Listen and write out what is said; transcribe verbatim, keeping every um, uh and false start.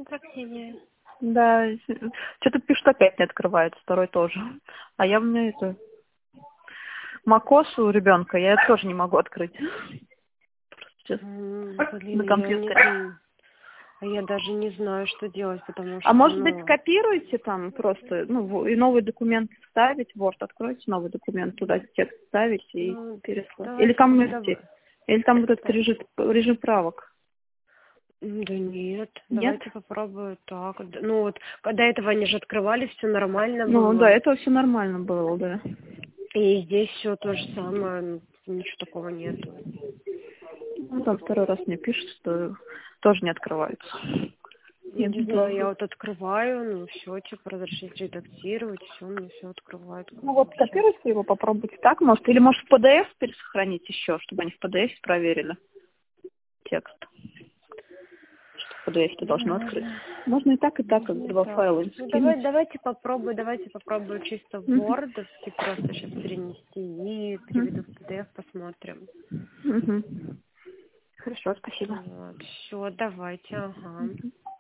утро, Ксения. Да, что-то пишут, опять не открывается, второй тоже. А я у меня это... Макос у ребенка, я это тоже не могу открыть. Просто сейчас Блин, на я не компьютере. знаю. А я даже не знаю, что делать, потому что, А может быть, ну... скопируйте там просто, ну, и новый документ вставить, Word, откройте новый документ, туда текст ставить и Ну, переслать. Или давайте, там, давай. или там вот этот режим, режим правок. Да нет, Нет? давайте попробую так. Д- Ну вот, когда этого они же открывали, все нормально Ну, да, было. это все нормально было, да. И здесь все то же самое, ну, ничего такого нету. Ну, там второй раз мне пишут, что тоже не открывается. Я Нет, не знаю, я долго. вот открываю, ну все, типа, разрешить редактировать, все, мне все открывает. Как Ну бы, вот всё. скопируйте его, попробуйте так, может. Или может в пи ди эф пересохранить еще, чтобы они в пи ди эф проверили текст. Что в пи ди эф Ну, должно открыть. можно, Можно и так, и так, как можно и два так. файла Ну скинуть. давай, давайте попробую, давайте попробую чисто в Мгм. Word просто сейчас перенести и переведу в Мгм. пи ди эф, посмотрим. Мгм. Хорошо, спасибо. Вот, все, давайте, ага.